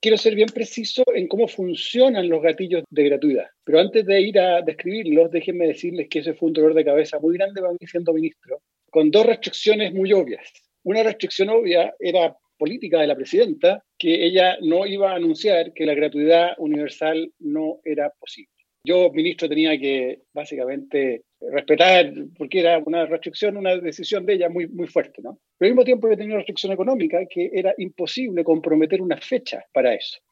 Quiero ser bien preciso en cómo funcionan los gatillos de gratuidad. Pero antes de ir a describirlos, déjenme decirles que ese fue un dolor de cabeza muy grande para mí siendo ministro, con dos restricciones muy obvias. Una restricción obvia era política de la presidenta, que ella no iba a anunciar que la gratuidad universal no era posible. Yo, ministro, tenía que básicamente respetar, porque era una restricción, una decisión de ella muy, muy fuerte, ¿no? Pero al mismo tiempo yo tenía una restricción económica que era imposible comprometer una fecha para eso.